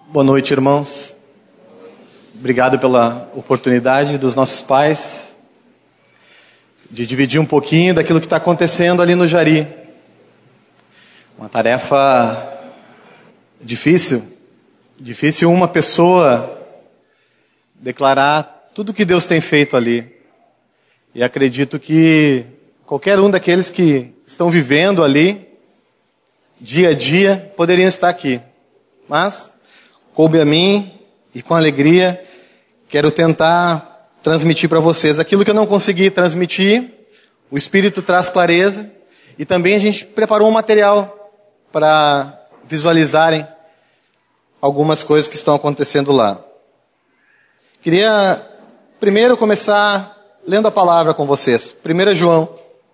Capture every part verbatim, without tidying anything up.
Boa noite, irmãos. Obrigado pela oportunidade dos nossos pais de dividir um pouquinho daquilo que está acontecendo ali no Jari. Uma tarefa difícil. Difícil uma pessoa declarar tudo que Deus tem feito ali. E acredito que qualquer um daqueles que estão vivendo ali, dia a dia, poderiam estar aqui. Mas coube a mim e com alegria quero tentar transmitir para vocês aquilo que eu não consegui transmitir. O Espírito traz clareza e também a gente preparou um material para visualizarem algumas coisas que estão acontecendo lá. Queria primeiro começar lendo a palavra com vocês. primeiro João.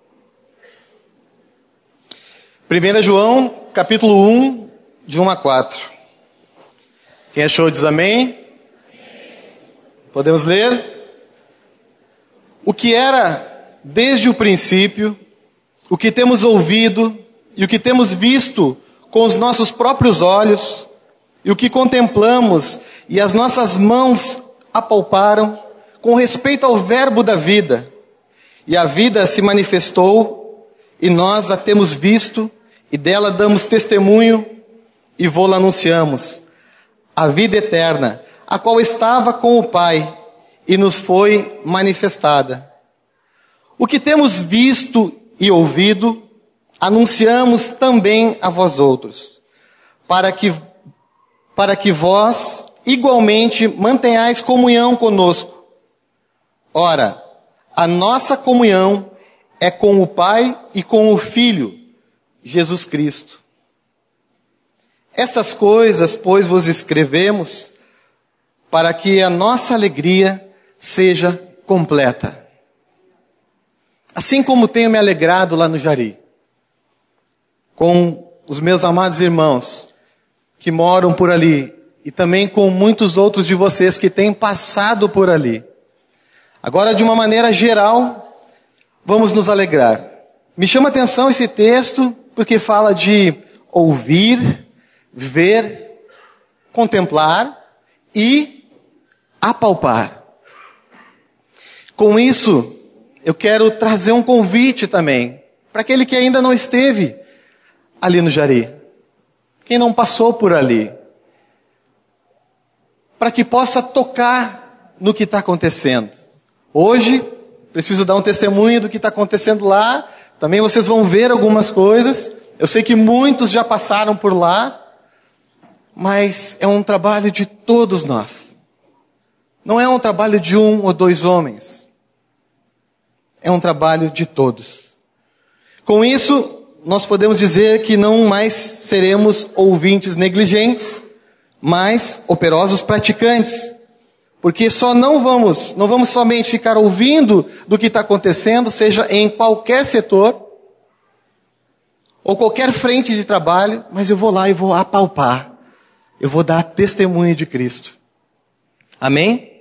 primeiro João, capítulo um, de um a quatro. Quem achou diz amém? Amém. Podemos ler? O que era desde o princípio, o que temos ouvido e o que temos visto com os nossos próprios olhos, e o que contemplamos e as nossas mãos apalparam com respeito ao verbo da vida. E a vida se manifestou e nós a temos visto e dela damos testemunho e vô-la anunciamos. A vida eterna, a qual estava com o Pai e nos foi manifestada. O que temos visto e ouvido, anunciamos também a vós outros, para que, para que vós igualmente mantenhais comunhão conosco. Ora, a nossa comunhão é com o Pai e com o Filho, Jesus Cristo. Estas coisas, pois, vos escrevemos para que a nossa alegria seja completa. Assim como tenho me alegrado lá no Jari, com os meus amados irmãos que moram por ali e também com muitos outros de vocês que têm passado por ali. Agora, de uma maneira geral, vamos nos alegrar. Me chama a atenção esse texto porque fala de ouvir, ver, contemplar e apalpar. Com isso, eu quero trazer um convite também para aquele que ainda não esteve ali no Jari, quem não passou por ali, para que possa tocar no que está acontecendo. Hoje, preciso dar um testemunho do que está acontecendo lá. Também vocês vão ver algumas coisas. Eu sei que muitos já passaram por lá. Mas é um trabalho de todos nós. Não é um trabalho de um ou dois homens. É um trabalho de todos. Com isso, nós podemos dizer que não mais seremos ouvintes negligentes, mas operosos praticantes. Porque só não vamos, não vamos somente ficar ouvindo do que está acontecendo, seja em qualquer setor, ou qualquer frente de trabalho, mas eu vou lá e vou apalpar. Eu vou dar testemunho de Cristo. Amém?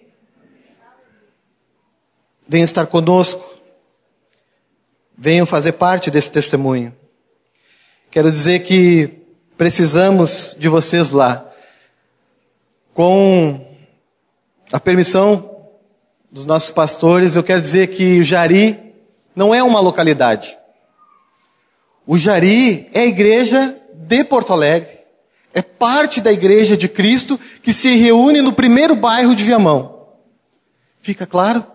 Venham estar conosco. Venham fazer parte desse testemunho. Quero dizer que precisamos de vocês lá. Com a permissão dos nossos pastores, eu quero dizer que o Jari não é uma localidade. O Jari é a igreja de Porto Alegre. É parte da igreja de Cristo que se reúne no primeiro bairro de Viamão. Fica claro?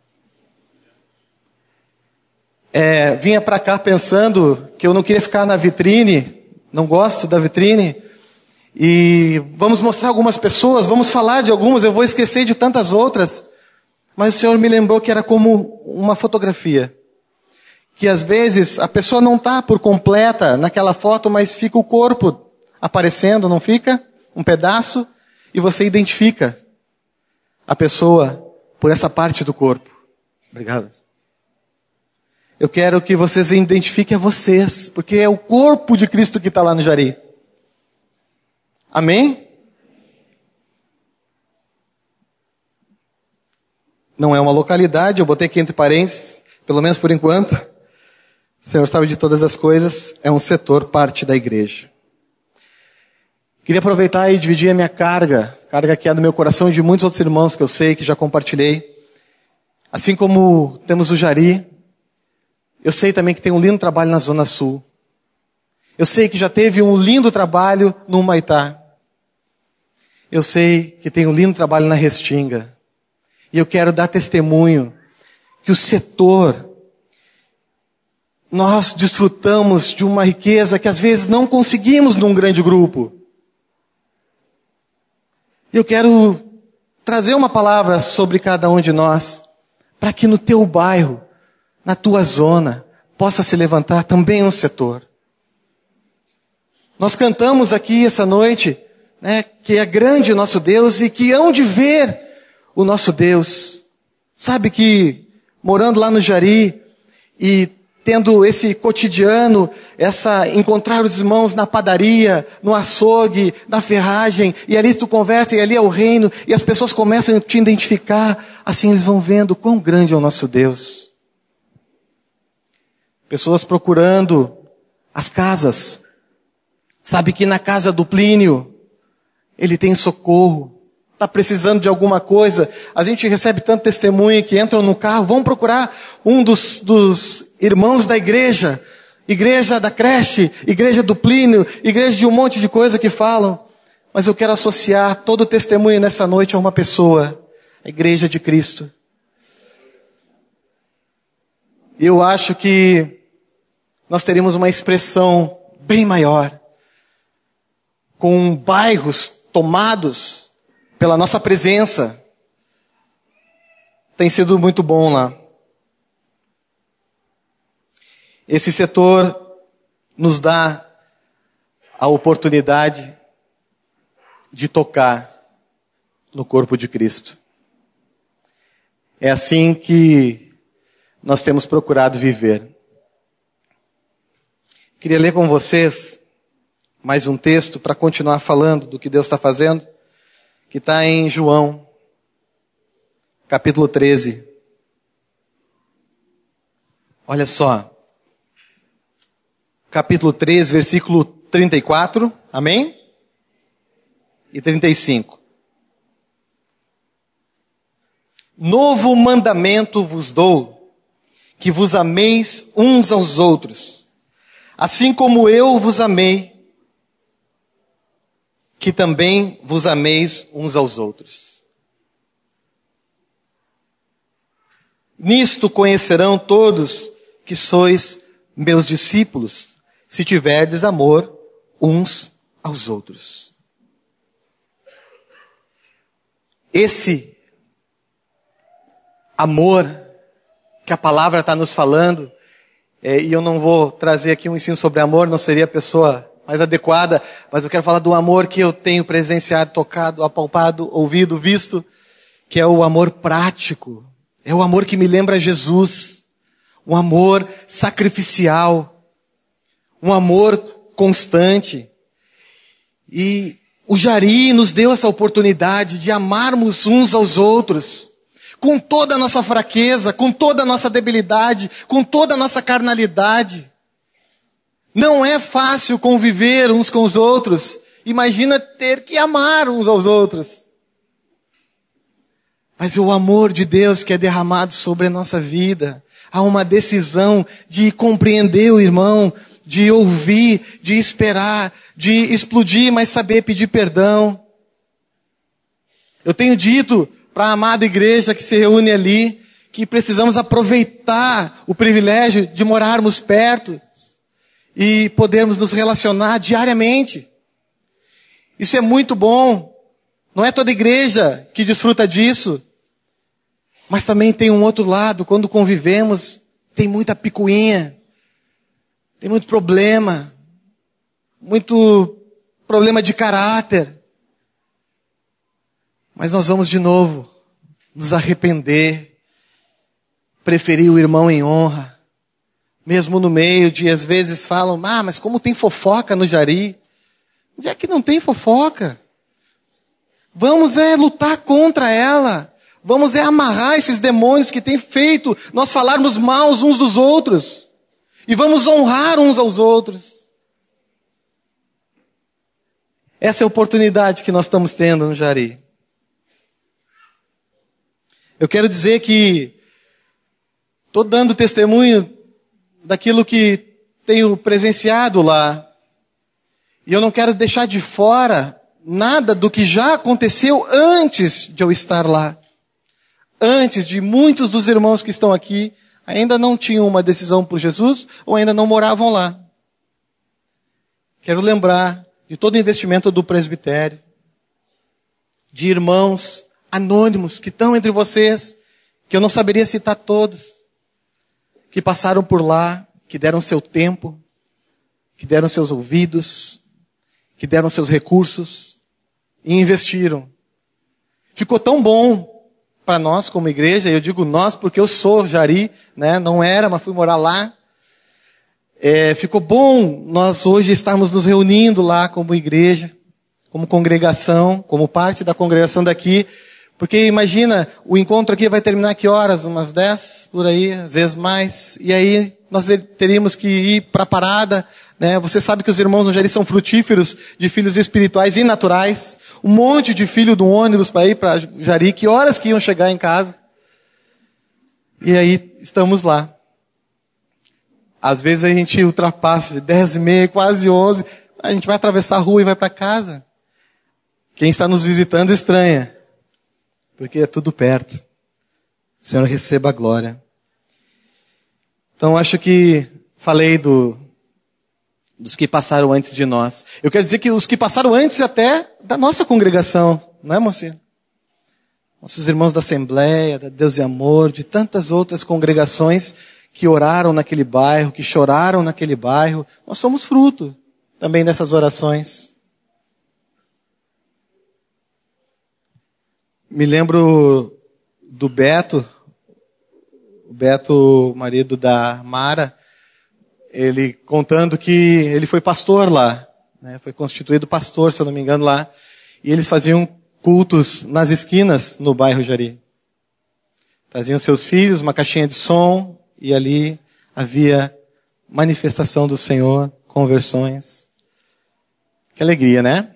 É, vinha para cá pensando que eu não queria ficar na vitrine, não gosto da vitrine. E vamos mostrar algumas pessoas, vamos falar de algumas, eu vou esquecer de tantas outras. Mas o Senhor me lembrou que era como uma fotografia. Que às vezes a pessoa não está por completa naquela foto, mas fica o corpo aparecendo, não fica? Um pedaço, e você identifica a pessoa por essa parte do corpo. Obrigado. Eu quero que vocês identifiquem a vocês, porque é o corpo de Cristo que está lá no Jari. Amém? Não é uma localidade, eu botei aqui entre parênteses, pelo menos por enquanto. O Senhor sabe de todas as coisas, é um setor, parte da igreja. Queria aproveitar e dividir a minha carga, carga que é do meu coração e de muitos outros irmãos que eu sei, que já compartilhei. Assim como temos o Jari, eu sei também que tem um lindo trabalho na Zona Sul. Eu sei que já teve um lindo trabalho no Humaitá. Eu sei que tem um lindo trabalho na Restinga. E eu quero dar testemunho que o setor, nós desfrutamos de uma riqueza que às vezes não conseguimos num grande grupo. Eu quero trazer uma palavra sobre cada um de nós, para que no teu bairro, na tua zona, possa se levantar também um setor. Nós cantamos aqui essa noite, né, que é grande o nosso Deus e que hão de ver o nosso Deus. Sabe que, morando lá no Jari e tendo esse cotidiano, essa encontrar os irmãos na padaria, no açougue, na ferragem, e ali tu conversa, e ali é o reino, e as pessoas começam a te identificar, assim eles vão vendo quão grande é o nosso Deus. Pessoas procurando as casas. Sabe que na casa do Plínio, ele tem socorro. Está precisando de alguma coisa, a gente recebe tanto testemunho que entram no carro, vão procurar um dos, dos irmãos da igreja, igreja da creche, igreja do Plínio, igreja de um monte de coisa que falam. Mas eu quero associar todo o testemunho nessa noite a uma pessoa, a igreja de Cristo. Eu acho que nós teríamos uma expressão bem maior, com bairros tomados pela nossa presença. Tem sido muito bom lá. Esse setor nos dá a oportunidade de tocar no corpo de Cristo. É assim que nós temos procurado viver. Queria ler com vocês mais um texto para continuar falando do que Deus está fazendo, que está em João, capítulo treze. Olha só. Capítulo treze, versículo trinta e quatro. Amém? E trinta e cinco. Novo mandamento vos dou, que vos ameis uns aos outros, assim como eu vos amei, que também vos ameis uns aos outros. Nisto conhecerão todos que sois meus discípulos, se tiverdes amor uns aos outros. Esse amor que a palavra está nos falando, é, e eu não vou trazer aqui um ensino sobre amor, não seria a pessoa mais adequada, mas eu quero falar do amor que eu tenho presenciado, tocado, apalpado, ouvido, visto, que é o amor prático. É o amor que me lembra Jesus. Um amor sacrificial. Um amor constante. E o Jari nos deu essa oportunidade de amarmos uns aos outros, com toda a nossa fraqueza, com toda a nossa debilidade, com toda a nossa carnalidade. Não é fácil conviver uns com os outros. Imagina ter que amar uns aos outros. Mas o amor de Deus que é derramado sobre a nossa vida. Há uma decisão de compreender o irmão, de ouvir, de esperar, de explodir, mas saber pedir perdão. Eu tenho dito para a amada igreja que se reúne ali, que precisamos aproveitar o privilégio de morarmos perto e podermos nos relacionar diariamente. Isso é muito bom. Não é toda igreja que desfruta disso. Mas também tem um outro lado. Quando convivemos, tem muita picuinha. Tem muito problema. Muito problema de caráter. Mas nós vamos de novo nos arrepender. Preferir o irmão em honra. Mesmo no meio de, às vezes falam, ah, mas como tem fofoca no Jari? Onde é que não tem fofoca? Vamos é lutar contra ela. Vamos é amarrar esses demônios que têm feito nós falarmos mal uns dos outros. E vamos honrar uns aos outros. Essa é a oportunidade que nós estamos tendo no Jari. Eu quero dizer que estou dando testemunho daquilo que tenho presenciado lá. E eu não quero deixar de fora nada do que já aconteceu antes de eu estar lá. Antes de muitos dos irmãos que estão aqui ainda não tinham uma decisão por Jesus ou ainda não moravam lá. Quero lembrar de todo o investimento do presbitério, de irmãos anônimos que estão entre vocês, que eu não saberia citar todos, que passaram por lá, que deram seu tempo, que deram seus ouvidos, que deram seus recursos e investiram. Ficou tão bom para nós como igreja, eu digo nós porque eu sou Jari, né? Não era, mas fui morar lá. É, ficou bom nós hoje estarmos nos reunindo lá como igreja, como congregação, como parte da congregação daqui, porque imagina, o encontro aqui vai terminar que horas? Umas dez, por aí, às vezes mais, e aí nós teríamos que ir para a parada, né? Você sabe que os irmãos no Jari são frutíferos de filhos espirituais e naturais, um monte de filho do ônibus para ir para Jari, que horas que iam chegar em casa, e aí estamos lá. Às vezes a gente ultrapassa de dez e meia, quase onze, a gente vai atravessar a rua e vai para casa. Quem está nos visitando estranha, porque é tudo perto. O Senhor receba a glória. Então acho que falei do, dos que passaram antes de nós. Eu quero dizer que os que passaram antes até da nossa congregação, não é, mocinho? Nossos irmãos da Assembleia, da Deus e Amor, de tantas outras congregações que oraram naquele bairro, que choraram naquele bairro. Nós somos fruto também dessas orações. Me lembro do Beto, o Beto, marido da Mara, ele contando que ele foi pastor lá, né? Foi constituído pastor, se eu não me engano, lá. E eles faziam cultos nas esquinas no bairro Jari. Traziam seus filhos, uma caixinha de som, e ali havia manifestação do Senhor, conversões. Que alegria, né?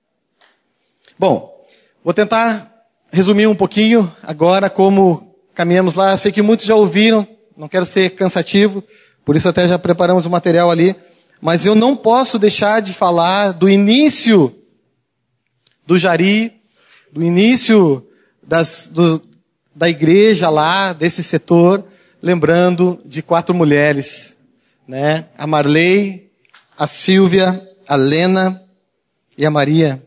Bom, vou tentar resumir um pouquinho agora como caminhamos lá. Eu sei que muitos já ouviram, não quero ser cansativo, por isso até já preparamos o material ali. Mas eu não posso deixar de falar do início do Jari, do início das, do, da igreja lá, desse setor, lembrando de quatro mulheres, né? A Marley, a Silvia, a Lena e a Maria.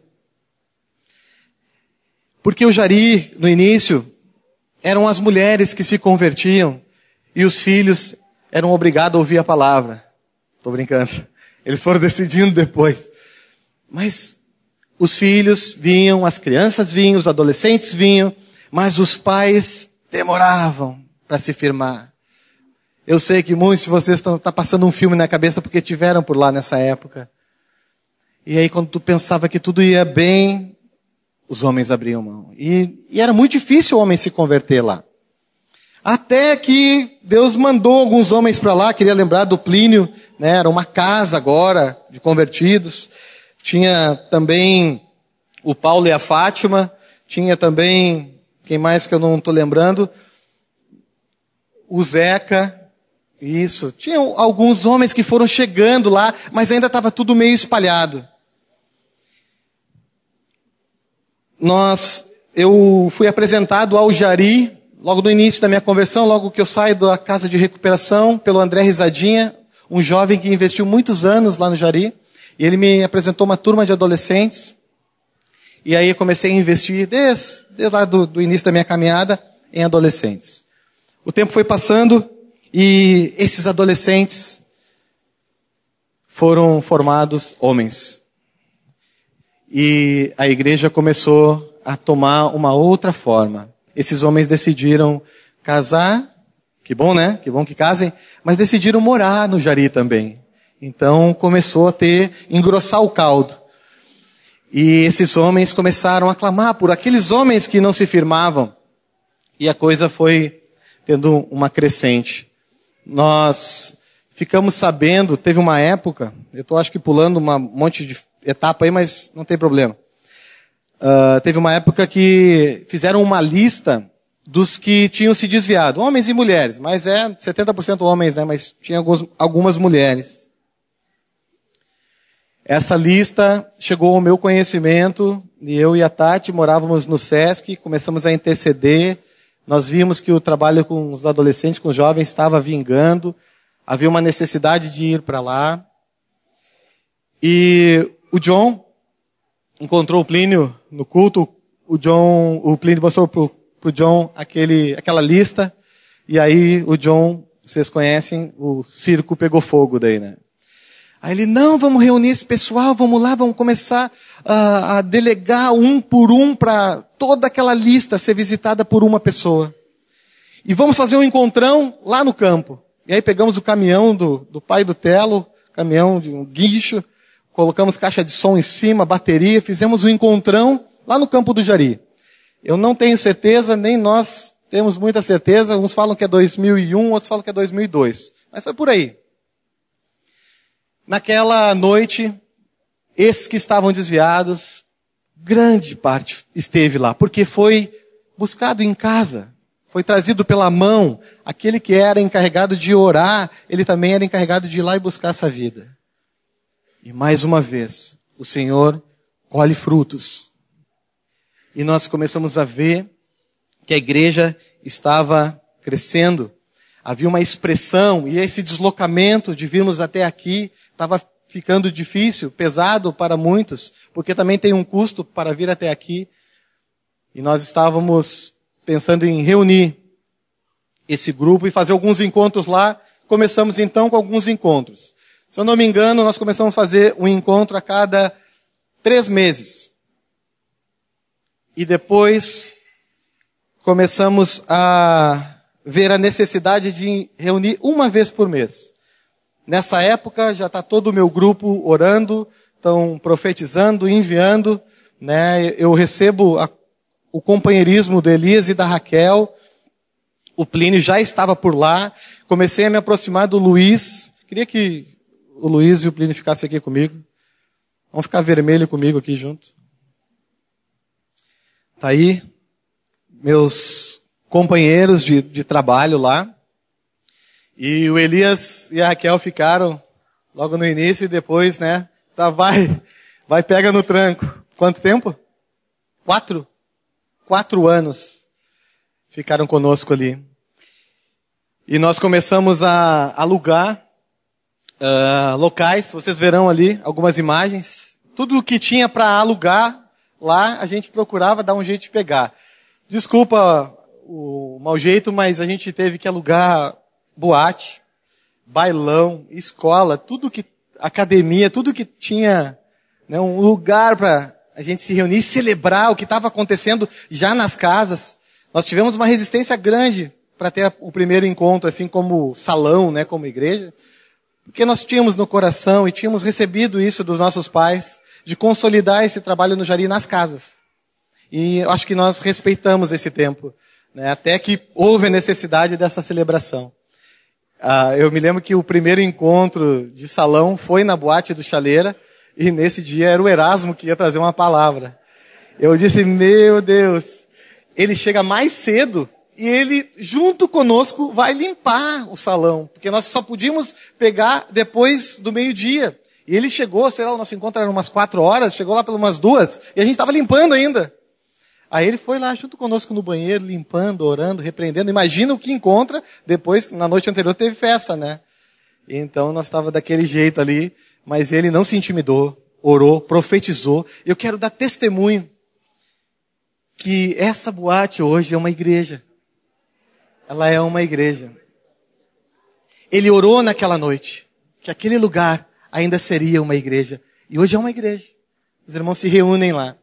Porque o Jari, no início, eram as mulheres que se convertiam e os filhos eram obrigados a ouvir a palavra. Estou brincando. Eles foram decidindo depois. Mas os filhos vinham, as crianças vinham, os adolescentes vinham, mas os pais demoravam para se firmar. Eu sei que muitos de vocês estão tá passando um filme na cabeça porque estiveram por lá nessa época. E aí quando tu pensava que tudo ia bem, os homens abriam mão. E, e era muito difícil o homem se converter lá. Até que Deus mandou alguns homens para lá, queria lembrar do Plínio, né? Era uma casa agora de convertidos. Tinha também o Paulo e a Fátima, tinha também, quem mais que eu não estou lembrando, o Zeca, isso. Tinha alguns homens que foram chegando lá, mas ainda estava tudo meio espalhado. Nós, eu fui apresentado ao Jari, logo no início da minha conversão, logo que eu saio da casa de recuperação, pelo André Risadinha, um jovem que investiu muitos anos lá no Jari, e ele me apresentou uma turma de adolescentes, e aí eu comecei a investir desde, desde lá do, do início da minha caminhada em adolescentes. O tempo foi passando, e esses adolescentes foram formados homens. E a igreja começou a tomar uma outra forma. Esses homens decidiram casar, que bom, né? Que bom que casem, mas decidiram morar no Jari também. Então começou a ter, engrossar o caldo. E esses homens começaram a clamar por aqueles homens que não se firmavam. E a coisa foi tendo uma crescente. Nós ficamos sabendo, teve uma época, eu estou acho que pulando um monte de etapa aí, mas não tem problema. Uh, teve uma época que fizeram uma lista dos que tinham se desviado, homens e mulheres, mas é setenta por cento homens, né? Mas tinha alguns, algumas mulheres. Essa lista chegou ao meu conhecimento, e eu e a Tati morávamos no Sesc, começamos a interceder, nós vimos que o trabalho com os adolescentes, com os jovens, estava vingando, havia uma necessidade de ir para lá. E o John encontrou o Plínio no culto, o John, o Plínio mostrou pro, pro John aquele, aquela lista, e aí o John, vocês conhecem, o circo pegou fogo daí, né? Aí ele, não, vamos reunir esse pessoal, vamos lá, vamos começar a, a delegar um por um para toda aquela lista ser visitada por uma pessoa. E vamos fazer um encontrão lá no campo. E aí pegamos o caminhão do, do pai do Telo, caminhão de um guincho, colocamos caixa de som em cima, bateria, fizemos um encontrão lá no campo do Jari. Eu não tenho certeza, nem nós temos muita certeza. Uns falam que é dois mil e um, outros falam que é dois mil e dois. Mas foi por aí. Naquela noite, esses que estavam desviados, grande parte esteve lá, porque foi buscado em casa. Foi trazido pela mão. Aquele que era encarregado de orar, ele também era encarregado de ir lá e buscar essa vida. E mais uma vez, o Senhor colhe frutos. E nós começamos a ver que a igreja estava crescendo. Havia uma expressão, e esse deslocamento de virmos até aqui estava ficando difícil, pesado para muitos, porque também tem um custo para vir até aqui. E nós estávamos pensando em reunir esse grupo e fazer alguns encontros lá. Começamos então com alguns encontros. Se eu não me engano, nós começamos a fazer um encontro a cada três meses. E depois começamos a ver a necessidade de reunir uma vez por mês. Nessa época já está todo o meu grupo orando, estão profetizando, enviando, né? Eu recebo a, o companheirismo do Elias e da Raquel. O Plínio já estava por lá. Comecei a me aproximar do Luiz. Queria que o Luiz e o Plínio ficassem aqui comigo. Vamos ficar vermelho comigo aqui junto. Tá aí meus companheiros de, de trabalho lá. E o Elias e a Raquel ficaram logo no início e depois, né? Tá, vai, vai, pega no tranco. Quanto tempo? Quatro? Quatro anos ficaram conosco ali. E nós começamos a alugar uh, locais. Vocês verão ali algumas imagens. Tudo o que tinha para alugar lá, a gente procurava dar um jeito de pegar. Desculpa o mau jeito, mas a gente teve que alugar boate, bailão, escola, tudo que, academia, tudo que tinha, né, um lugar para a gente se reunir e celebrar o que estava acontecendo já nas casas. Nós tivemos uma resistência grande para ter o primeiro encontro, assim como salão, né, como igreja, porque nós tínhamos no coração e tínhamos recebido isso dos nossos pais, de consolidar esse trabalho no Jari nas casas. E eu acho que nós respeitamos esse tempo, né, até que houve a necessidade dessa celebração. Ah, eu me lembro que o primeiro encontro de salão foi na boate do Chaleira, e nesse dia era o Erasmo que ia trazer uma palavra. Eu disse, meu Deus, ele chega mais cedo e ele, junto conosco, vai limpar o salão, porque nós só podíamos pegar depois do meio-dia. E ele chegou, sei lá, o nosso encontro era umas quatro horas, chegou lá pelas umas duas, e a gente estava limpando ainda. Aí ele foi lá junto conosco no banheiro, limpando, orando, repreendendo. Imagina o que encontra depois, na noite anterior teve festa, né? Então nós estávamos daquele jeito ali, mas ele não se intimidou, orou, profetizou. Eu quero dar testemunho que essa boate hoje é uma igreja. Ela é uma igreja. Ele orou naquela noite, que aquele lugar ainda seria uma igreja. E hoje é uma igreja. Os irmãos se reúnem lá.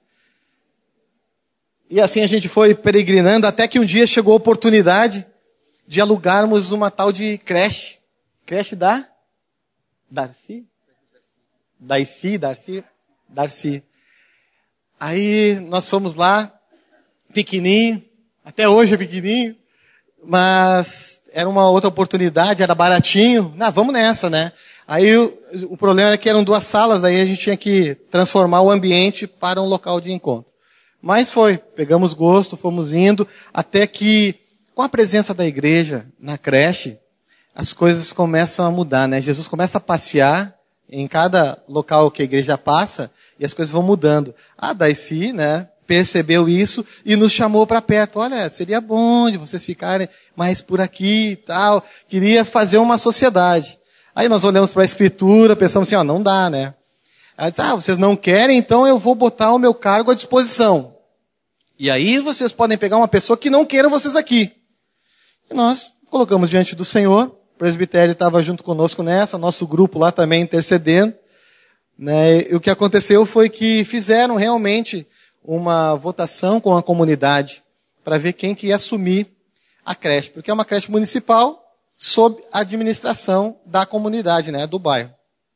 E assim a gente foi peregrinando até que um dia chegou a oportunidade de alugarmos uma tal de creche. Creche da? Darcy? Darcy, Darcy, Darcy. Aí nós fomos lá, pequenininho, até hoje é pequenininho, mas era uma outra oportunidade, era baratinho. Não, vamos nessa, né? Aí o, o problema era que eram duas salas, aí a gente tinha que transformar o ambiente para um local de encontro. Mas foi, pegamos gosto, fomos indo, até que, com a presença da igreja na creche, as coisas começam a mudar, né? Jesus começa a passear em cada local que a igreja passa, e as coisas vão mudando. A Daisy, né, percebeu isso e nos chamou para perto. Olha, seria bom de vocês ficarem mais por aqui e tal. Queria fazer uma sociedade. Aí nós olhamos para a escritura, pensamos assim, ó, não dá, né? Ela disse, ah, vocês não querem, então eu vou botar o meu cargo à disposição. E aí vocês podem pegar uma pessoa que não queira vocês aqui. E nós colocamos diante do Senhor, o presbitério estava junto conosco nessa, nosso grupo lá também intercedendo. Né? E o que aconteceu foi que fizeram realmente uma votação com a comunidade para ver quem que ia assumir a creche, porque é uma creche municipal sob a administração da comunidade, né, do bairro.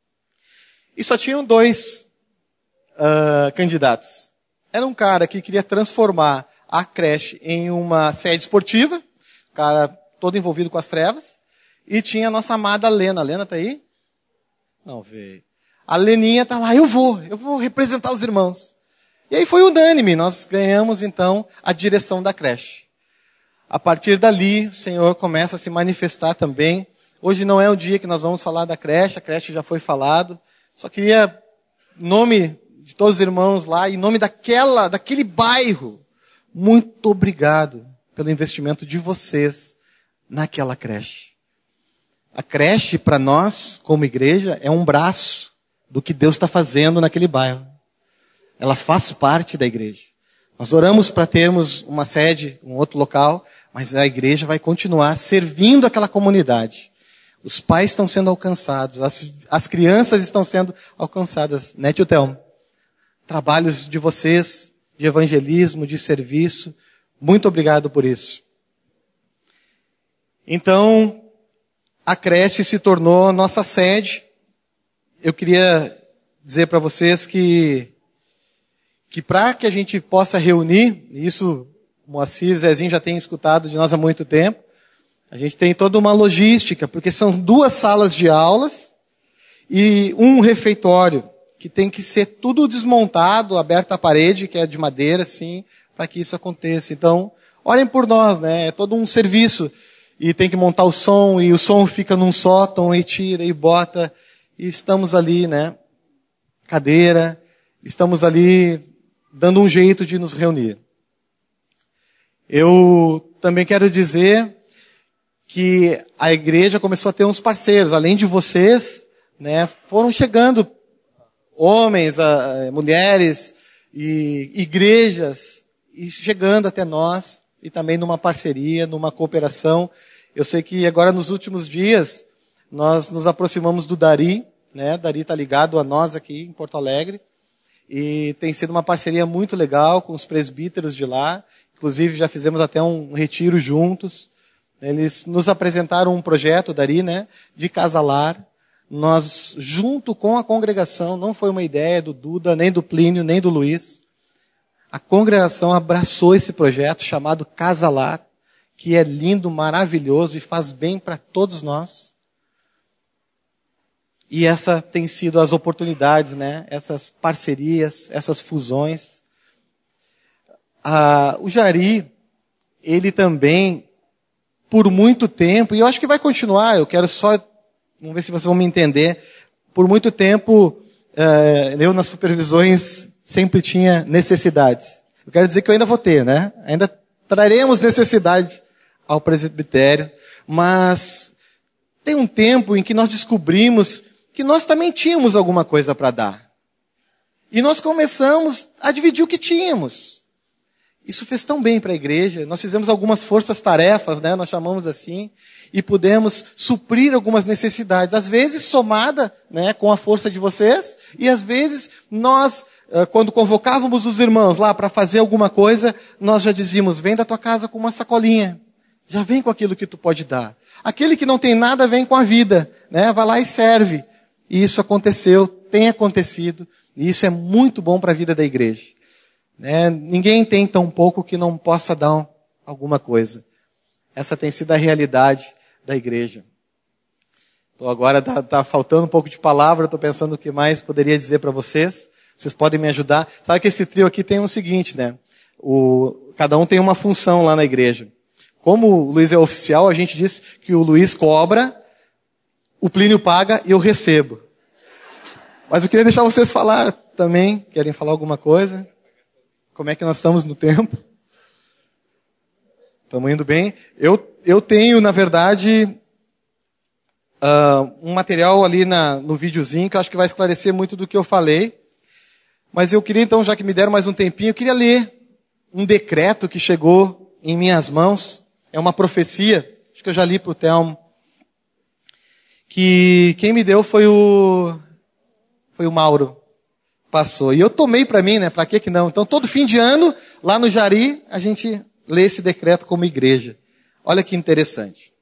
E só tinham dois uh, candidatos. Era um cara que queria transformar a creche em uma sede esportiva, cara todo envolvido com as trevas, e tinha a nossa amada Lena. A Lena tá aí? Não veio. A Leninha tá lá, eu vou, eu vou representar os irmãos. E aí foi unânime, nós ganhamos então a direção da creche. A partir dali, o Senhor começa a se manifestar também. Hoje não é o dia que nós vamos falar da creche, a creche já foi falado. Só queria, em nome de todos os irmãos lá, em nome daquela, daquele bairro, muito obrigado pelo investimento de vocês naquela creche. A creche, para nós, como igreja, é um braço do que Deus está fazendo naquele bairro. Ela faz parte da igreja. Nós oramos para termos uma sede, um outro local, mas a igreja vai continuar servindo aquela comunidade. Os pais estão sendo alcançados, as, as crianças estão sendo alcançadas. Né, tio Telmo? Trabalhos de vocês, de evangelismo, de serviço. Muito obrigado por isso. Então, a creche se tornou nossa sede. Eu queria dizer para vocês que que para que a gente possa reunir, e isso o Moacir e Zezinho já têm escutado de nós há muito tempo, a gente tem toda uma logística, porque são duas salas de aulas e um refeitório, que tem que ser tudo desmontado, aberto à parede, que é de madeira, assim, para que isso aconteça. Então, orem por nós, né? É todo um serviço. E tem que montar o som, e o som fica num sótão, e tira, e bota, e estamos ali, né? Cadeira, estamos ali dando um jeito de nos reunir. Eu também quero dizer que a igreja começou a ter uns parceiros, além de vocês, né, foram chegando homens, a, a, mulheres e igrejas e chegando até nós e também numa parceria, numa cooperação. Eu sei que agora nos últimos dias nós nos aproximamos do Dari, né? Dari está ligado a nós aqui em Porto Alegre. E tem sido uma parceria muito legal com os presbíteros de lá. Inclusive, já fizemos até um retiro juntos. Eles nos apresentaram um projeto, Dari, né, de casalar. Nós, junto com a congregação, não foi uma ideia do Duda, nem do Plínio, nem do Luiz. A congregação abraçou esse projeto chamado Casalar, que é lindo, maravilhoso e faz bem para todos nós. E essa tem sido as oportunidades, né? Essas parcerias, essas fusões. Ah, o Jari, ele também, por muito tempo, e eu acho que vai continuar, eu quero só, vamos ver se vocês vão me entender, por muito tempo, eh, eu nas supervisões sempre tinha necessidades. Eu quero dizer que eu ainda vou ter, né? Ainda traremos necessidade ao presbitério, mas tem um tempo em que nós descobrimos que nós também tínhamos alguma coisa para dar. E nós começamos a dividir o que tínhamos. Isso fez tão bem para a igreja. Nós fizemos algumas forças-tarefas, né? Nós chamamos assim, e pudemos suprir algumas necessidades. Às vezes somada, né, com a força de vocês, e às vezes nós, quando convocávamos os irmãos lá para fazer alguma coisa, nós já dizíamos, vem da tua casa com uma sacolinha. Já vem com aquilo que tu pode dar. Aquele que não tem nada vem com a vida, né? Vai lá e serve. E isso aconteceu, tem acontecido, e isso é muito bom para a vida da igreja. Né? Ninguém tem tão pouco que não possa dar um, alguma coisa. Essa tem sido a realidade da igreja. Tô agora tá, tá faltando um pouco de palavra, estou pensando o que mais poderia dizer para vocês. Vocês podem me ajudar. Sabe que esse trio aqui tem o seguinte, né? O, cada um tem uma função lá na igreja. Como o Luiz é oficial, a gente diz que o Luiz cobra, o Plínio paga e eu recebo. Mas eu queria deixar vocês falar também. Querem falar alguma coisa? Como é que nós estamos no tempo? Estamos indo bem. Eu, eu tenho, na verdade, uh, um material ali na, no videozinho que eu acho que vai esclarecer muito do que eu falei. Mas eu queria então, já que me deram mais um tempinho, eu queria ler um decreto que chegou em minhas mãos. É uma profecia, acho que eu já li para o Telmo. Que quem me deu foi o, foi o Mauro. Passou. E eu tomei para mim, né? Para que que não? Então, todo fim de ano, lá no Jari, a gente lê esse decreto como igreja. Olha que interessante.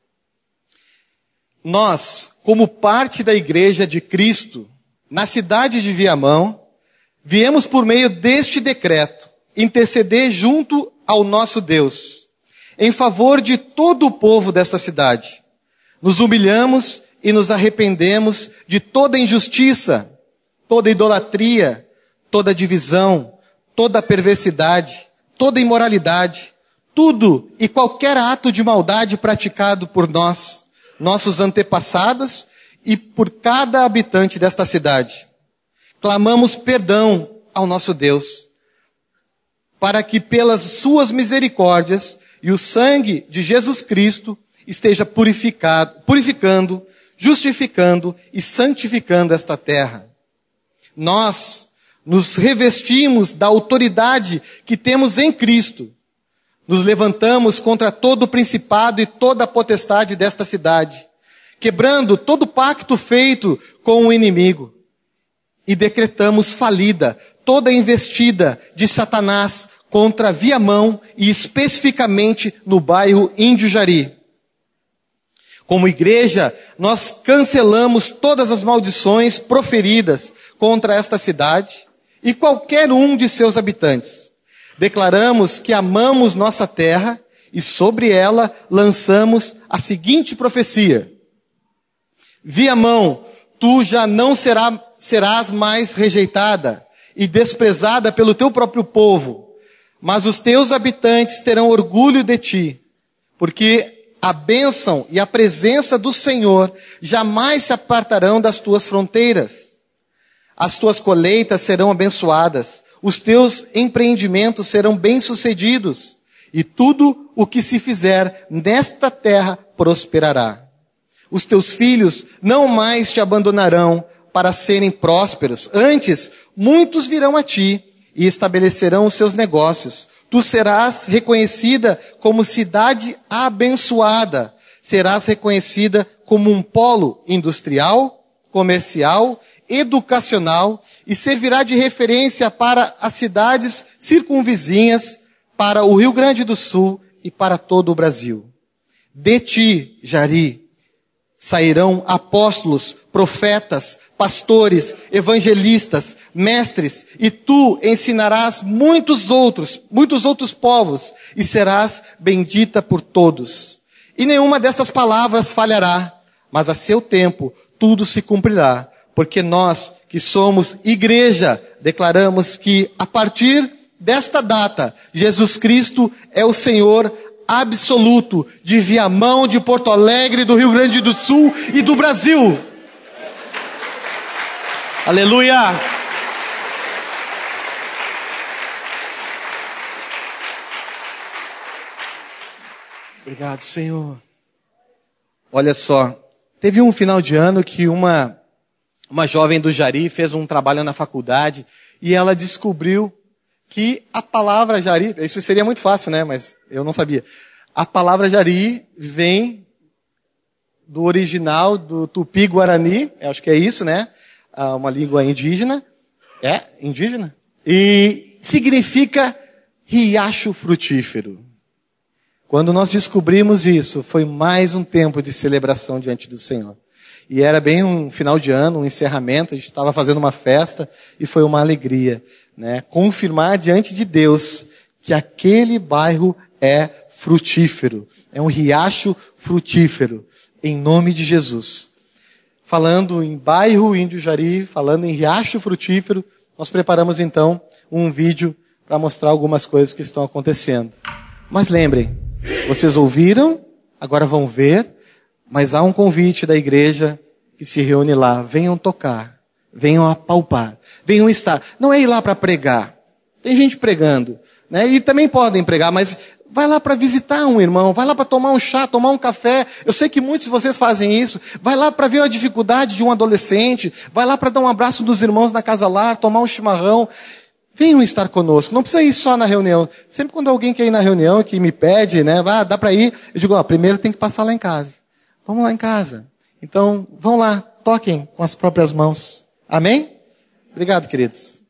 Nós, como parte da igreja de Cristo, na cidade de Viamão, viemos por meio deste decreto interceder junto ao nosso Deus, em favor de todo o povo desta cidade. Nos humilhamos e nos arrependemos de toda injustiça, toda idolatria, toda divisão, toda perversidade, toda imoralidade, tudo e qualquer ato de maldade praticado por nós, nossos antepassados e por cada habitante desta cidade. Clamamos perdão ao nosso Deus, para que pelas suas misericórdias e o sangue de Jesus Cristo esteja purificado, purificando, justificando e santificando esta terra. Nós nos revestimos da autoridade que temos em Cristo. Nos levantamos contra todo o principado e toda a potestade desta cidade, quebrando todo pacto feito com o inimigo. E decretamos falida toda a investida de Satanás contra Viamão e especificamente no bairro Índio Jari. Como igreja, nós cancelamos todas as maldições proferidas contra esta cidade e qualquer um de seus habitantes. Declaramos que amamos nossa terra e sobre ela lançamos a seguinte profecia. Viamão, tu já não será, serás mais rejeitada e desprezada pelo teu próprio povo, mas os teus habitantes terão orgulho de ti, porque a bênção e a presença do Senhor jamais se apartarão das tuas fronteiras. As tuas colheitas serão abençoadas, os teus empreendimentos serão bem-sucedidos, e tudo o que se fizer nesta terra prosperará. Os teus filhos não mais te abandonarão para serem prósperos. Antes, muitos virão a ti e estabelecerão os seus negócios. Tu serás reconhecida como cidade abençoada. Serás reconhecida como um polo industrial, comercial, educacional e servirá de referência para as cidades circunvizinhas, para o Rio Grande do Sul e para todo o Brasil. De ti, Jari, sairão apóstolos, profetas, pastores, evangelistas, mestres, e tu ensinarás muitos outros, muitos outros povos, e serás bendita por todos. E nenhuma dessas palavras falhará, mas a seu tempo tudo se cumprirá, porque nós, que somos igreja, declaramos que a partir desta data, Jesus Cristo é o Senhor absoluto de Viamão, de Porto Alegre, do Rio Grande do Sul e do Brasil. Aleluia! Obrigado, Senhor. Olha só, teve um final de ano que uma, uma jovem do Jari fez um trabalho na faculdade e ela descobriu que a palavra Jari, isso seria muito fácil, né? Mas eu não sabia. A palavra Jari vem do original do Tupi-Guarani, acho que é isso, né? Uma língua indígena. É? Indígena? E significa riacho frutífero. Quando nós descobrimos isso, foi mais um tempo de celebração diante do Senhor. E era bem um final de ano, um encerramento, a gente estava fazendo uma festa e foi uma alegria, né? Confirmar diante de Deus que aquele bairro é frutífero. É um riacho frutífero, em nome de Jesus. falando em bairro Índio Jari, falando em Riacho Frutífero. Nós preparamos então um vídeo para mostrar algumas coisas que estão acontecendo. Mas lembrem, vocês ouviram, agora vão ver, mas há um convite da igreja que se reúne lá. Venham tocar, venham apalpar, venham estar. Não é ir lá para pregar. Tem gente pregando, né? E também podem pregar, mas vai lá para visitar um irmão, vai lá para tomar um chá, tomar um café. Eu sei que muitos de vocês fazem isso. Vai lá para ver a dificuldade de um adolescente, vai lá para dar um abraço dos irmãos na casa lar, tomar um chimarrão. Venham estar conosco. Não precisa ir só na reunião. Sempre quando alguém quer ir na reunião, que me pede, né, ah, dá para ir, eu digo, ó, primeiro tem que passar lá em casa. Vamos lá em casa. Então, vão lá, toquem com as próprias mãos. Amém? Obrigado, queridos.